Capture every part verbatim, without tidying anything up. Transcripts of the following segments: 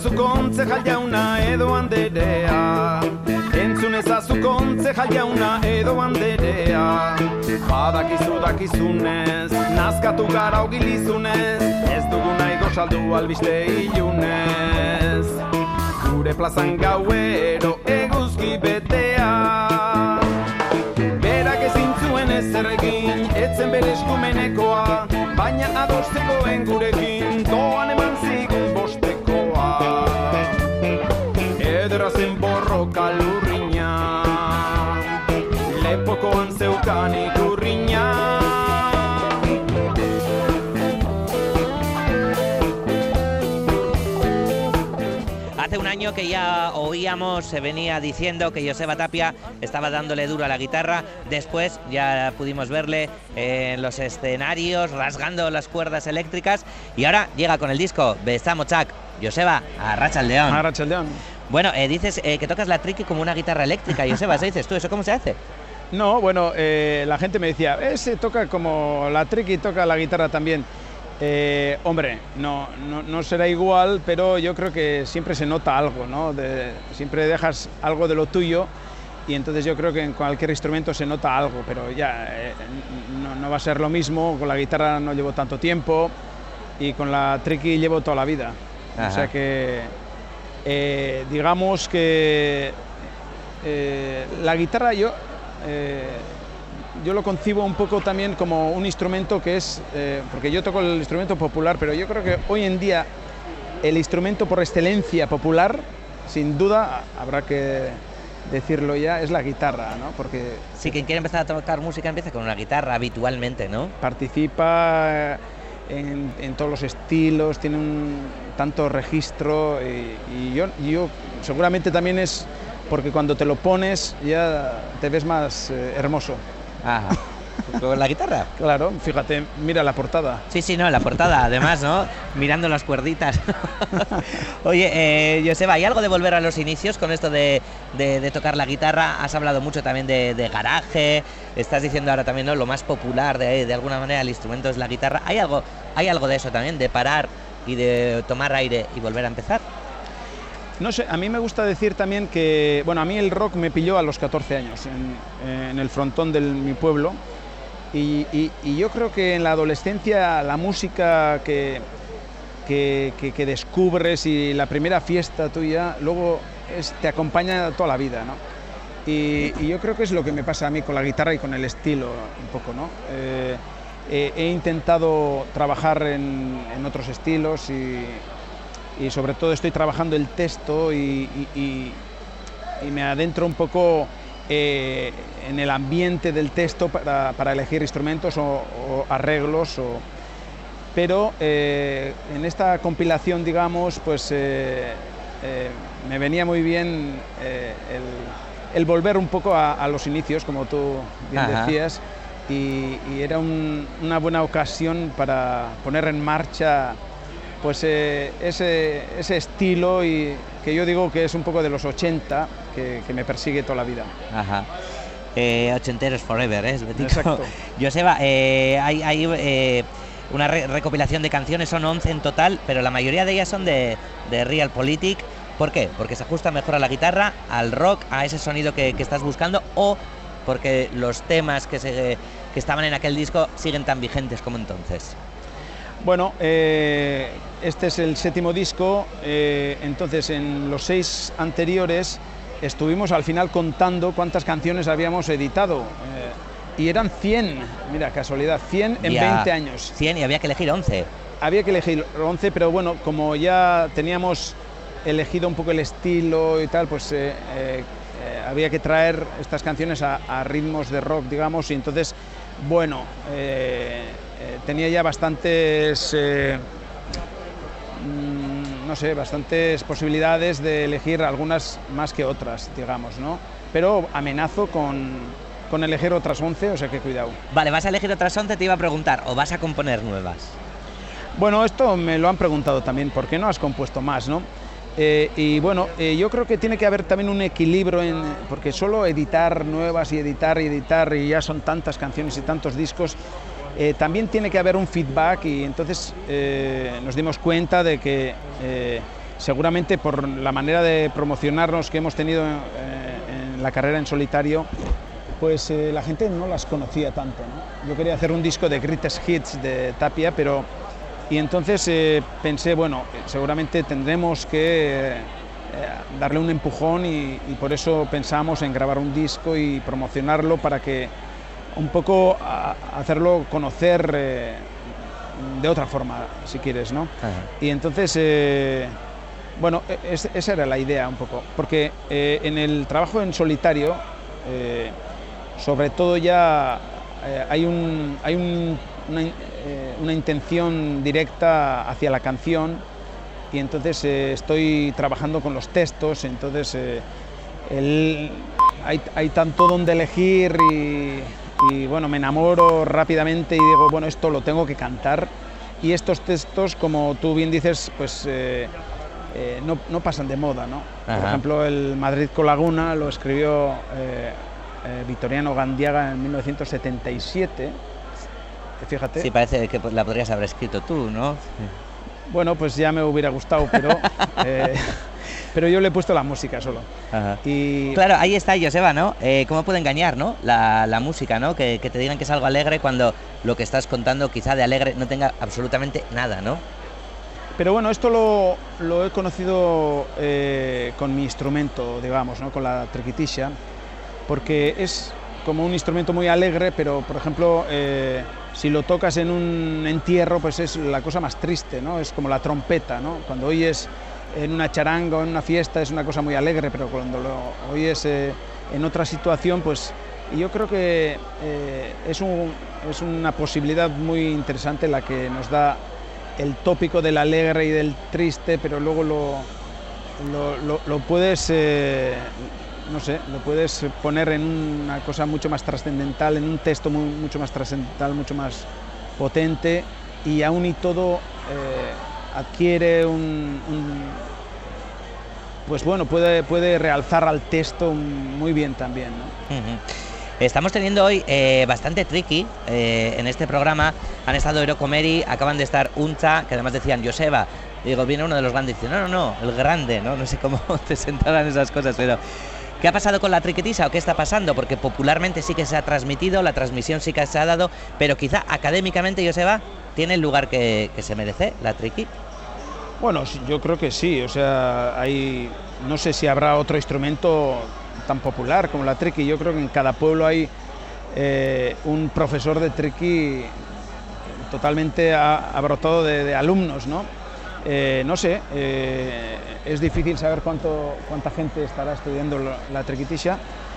ezazu kontzejal jauna edo anderea. Entzun ezazu kontzejal jauna edo anderea. Badakizu dakizunez, nazkatu gara ogilizunez, ez dugu nahi gozaldu albiste ilunez. Gure plazan gauero eguzki betea. Berak ezin zuen ezer egin, etzen bere eskumenekoa, baina ados zegoen gurekin, doan eman zigun bostekoa. Edera zen borroka lurrina, lepokoan zeukan ikurrina. Hace un año que ya oíamos, se venía diciendo que Joseba Tapia estaba dándole duro a la guitarra. Después ya pudimos verle en los escenarios rasgando las cuerdas eléctricas. Y ahora llega con el disco Besamotzak. Joseba, arratsaldeon. Arratsaldeon. Bueno, eh, dices eh, que tocas la triqui como una guitarra eléctrica, Joseba. ¿Se dices tú? ¿Eso cómo se hace? No, bueno, eh, la gente me decía, ese toca como la triqui, toca la guitarra también. Eh, hombre, no, no, no será igual, pero yo creo que siempre se nota algo, ¿no? De, siempre dejas algo de lo tuyo y entonces yo creo que en cualquier instrumento se nota algo, pero ya eh, no, no va a ser lo mismo. Con la guitarra no llevo tanto tiempo y con la triqui llevo toda la vida. Ajá. O sea que eh, digamos que eh, la guitarra yo... Eh, Yo lo concibo un poco también como un instrumento que es, eh, porque yo toco el instrumento popular, pero yo creo que hoy en día el instrumento por excelencia popular, sin duda, habrá que decirlo ya, es la guitarra, ¿no? Porque sí, quien quiere empezar a tocar música empieza con una guitarra habitualmente, ¿no? Participa en, en todos los estilos, tiene un tanto registro y, y yo, yo seguramente también es porque cuando te lo pones ya te ves más eh, hermoso. Ajá. ¿Con la guitarra? Claro, fíjate, mira la portada. Sí, sí, no, la portada, además, ¿no? Mirando las cuerditas. Oye, eh, Joseba, ¿hay algo de volver a los inicios con esto de, de, de tocar la guitarra? Has hablado mucho también de, de garaje, estás diciendo ahora también, ¿no? Lo más popular de, de alguna manera el instrumento es la guitarra. ¿Hay algo, hay algo de eso también, de parar y de tomar aire y volver a empezar? No sé, a mí me gusta decir también que, bueno, a mí el rock me pilló a los catorce años, en, en el frontón de mi pueblo, y, y, y yo creo que en la adolescencia la música que, que, que, que descubres y la primera fiesta tuya, luego es, te acompaña toda la vida, ¿no? Y, y yo creo que es lo que me pasa a mí con la guitarra y con el estilo, un poco, ¿no? Eh, eh, he intentado trabajar en, en otros estilos y... y sobre todo estoy trabajando el texto y, y, y, y me adentro un poco eh, en el ambiente del texto para, para elegir instrumentos o, o arreglos, o, pero eh, en esta compilación, digamos, pues eh, eh, me venía muy bien eh, el, el volver un poco a, a los inicios, como tú bien Ajá. decías, y, y era un, una buena ocasión para poner en marcha pues eh, ese, ese estilo y que yo digo que es un poco de los ochenta, que, que me persigue toda la vida. Ajá. Eh, ochenteros forever, ¿eh? Exacto. Joseba, eh, hay, hay eh, una re recopilación de canciones, son once en total, pero la mayoría de ellas son de, de Realpolitik. ¿Por qué? Porque se ajusta mejor a la guitarra, al rock, a ese sonido que, que estás buscando, o porque los temas que, se, que estaban en aquel disco siguen tan vigentes como entonces. Bueno, eh, este es el séptimo disco, eh, entonces en los seis anteriores estuvimos al final contando cuántas canciones habíamos editado eh, y eran cien, mira, casualidad, cien en ya, veinte años. cien y había que elegir once. Había que elegir once, pero bueno, como ya teníamos elegido un poco el estilo y tal, pues eh, eh, eh, había que traer estas canciones a, a ritmos de rock, digamos, y entonces, bueno... Eh, Eh, tenía ya bastantes, eh, mmm, no sé, bastantes posibilidades de elegir algunas más que otras, digamos, ¿no? Pero amenazo con, con elegir otras once, o sea que cuidado. Vale, vas a elegir otras once, te iba a preguntar, ¿o vas a componer nuevas? Bueno, esto me lo han preguntado también, ¿por qué no has compuesto más, no? Eh, y bueno, eh, yo creo que tiene que haber también un equilibrio, en, porque solo editar nuevas y editar y editar, y ya son tantas canciones y tantos discos, Eh, también tiene que haber un feedback y entonces eh, nos dimos cuenta de que eh, seguramente por la manera de promocionarnos que hemos tenido eh, en la carrera en solitario, pues eh, la gente no las conocía tanto, ¿no? Yo quería hacer un disco de greatest hits de Tapia, pero... Y entonces eh, pensé, bueno, seguramente tendremos que eh, darle un empujón y, y por eso pensamos en grabar un disco y promocionarlo para que un poco a, hacerlo conocer eh, de otra forma, si quieres, ¿no? Ajá. Y entonces, eh, bueno, es, esa era la idea un poco, porque eh, en el trabajo en solitario, eh, sobre todo ya eh, hay, un, hay un, una, eh, una intención directa hacia la canción y entonces eh, estoy trabajando con los textos, entonces eh, el, hay, hay tanto donde elegir y, y bueno, me enamoro rápidamente y digo, bueno, esto lo tengo que cantar y estos textos, como tú bien dices, pues eh, eh, no, no pasan de moda, ¿no? Ajá. Por ejemplo, el Madrid con Laguna lo escribió eh, Eh, Victoriano Gandiaga en mil novecientos setenta y siete, fíjate. Sí, parece que la podrías haber escrito tú, ¿no? Bueno, pues ya me hubiera gustado, pero, eh, pero yo le he puesto la música solo. Ajá. Y... Claro, ahí está, Joseba, ¿no? Eh, ¿Cómo puede engañar, ¿no? La, la música, ¿no? Que, que te digan que es algo alegre cuando lo que estás contando quizá de alegre no tenga absolutamente nada, ¿no? Pero bueno, esto lo, lo he conocido eh, con mi instrumento, digamos, ¿no? Con la triquitisha, porque es como un instrumento muy alegre, pero por ejemplo, eh, si lo tocas en un entierro, pues es la cosa más triste, ¿no? Es como la trompeta, ¿no? Cuando oyes en una charanga o en una fiesta es una cosa muy alegre, pero cuando lo oyes eh, en otra situación, pues yo creo que eh, es, un, es una posibilidad muy interesante la que nos da el tópico del alegre y del triste, pero luego lo, lo, lo, lo puedes... Eh, no sé, lo puedes poner en una cosa mucho más trascendental, en un texto muy, mucho más trascendental, mucho más potente y aún y todo eh, adquiere un, un... pues bueno, puede, puede realzar al texto muy bien también, ¿no? Uh-huh. Estamos teniendo hoy eh, bastante tricky eh, en este programa. Han estado Eurocomeri, acaban de estar Uncha, que además decían Joseba. Digo, viene uno de los grandes y dice, no, no, no, el grande, ¿no? No sé cómo te sentarán esas cosas, pero... ¿Qué ha pasado con la triquitisha o qué está pasando? Porque popularmente sí que se ha transmitido, la transmisión sí que se ha dado, pero quizá académicamente, Joseba, ¿tiene el lugar que, que se merece la triqui? Bueno, yo creo que sí, o sea, hay, no sé si habrá otro instrumento tan popular como la triqui. Yo creo que en cada pueblo hay eh, un profesor de triqui totalmente abrotado de, de alumnos, ¿no? Eh, no sé, eh, es difícil saber cuánto, cuánta gente estará estudiando la, la triquitisha,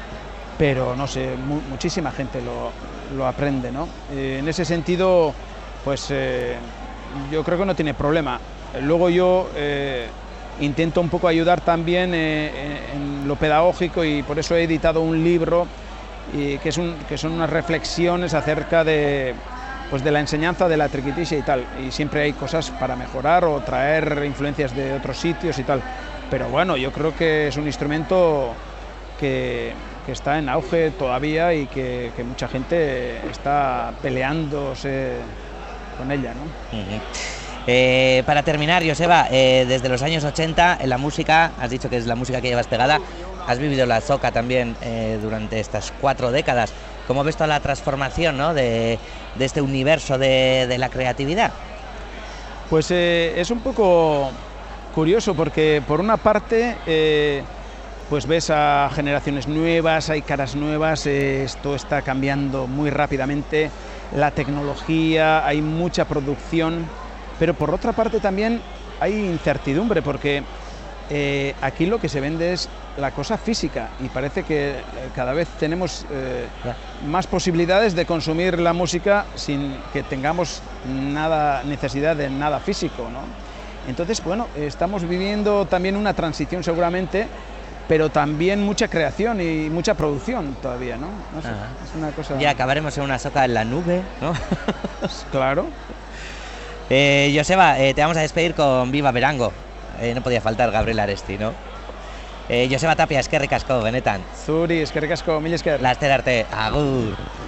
pero no sé, mu muchísima gente lo, lo aprende, ¿no? Eh, en ese sentido, pues eh, yo creo que no tiene problema. Luego yo eh, intento un poco ayudar también eh, en lo pedagógico y por eso he editado un libro y que, es un, que son unas reflexiones acerca de... pues de la enseñanza de la triquitisha y tal, y siempre hay cosas para mejorar o traer influencias de otros sitios y tal, pero bueno, yo creo que es un instrumento que, que está en auge todavía y que, que mucha gente está peleándose con ella, ¿no? Uh-huh. Eh, para terminar, Joseba, eh, desde los años ochenta en la música, has dicho que es la música que llevas pegada, has vivido la zoca también eh, durante estas cuatro décadas. ¿Cómo ves toda la transformación, ¿no? de, de este universo de, de la creatividad? Pues eh, es un poco curioso porque por una parte eh, pues ves a generaciones nuevas, hay caras nuevas, eh, esto está cambiando muy rápidamente, la tecnología, hay mucha producción, pero por otra parte también hay incertidumbre porque eh, aquí lo que se vende es la cosa física y parece que cada vez tenemos eh, más posibilidades de consumir la música sin que tengamos nada, necesidad de nada físico, ¿no? Entonces, bueno, estamos viviendo también una transición seguramente, pero también mucha creación y mucha producción todavía, ¿no? No sé, es una cosa... Ya acabaremos en una soca en la nube, ¿no? Claro. Eh, Joseba, eh, te vamos a despedir con Viva Berango. Eh, no podía faltar Gabriel Aresti, ¿no? Eh, Joseba Tapia, eskerrik asko, benetan. Zuri, eskerrik asko, mila esker. Laster arte, agur.